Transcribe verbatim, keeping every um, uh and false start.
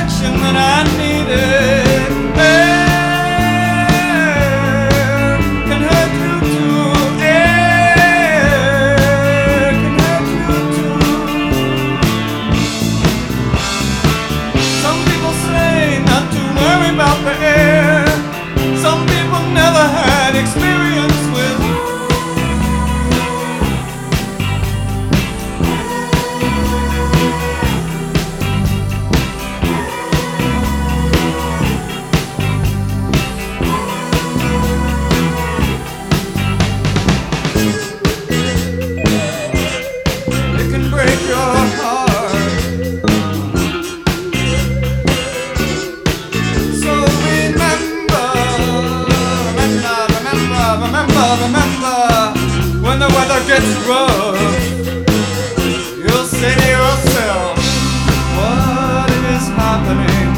protection that I needed. Air can hurt you too. Air can hurt you too. Some people say not to worry about the air. Some people never had experience with. Break your heart. So remember, remember, remember, remember, remember, when the weather gets rough, you'll say to yourself, what is happening?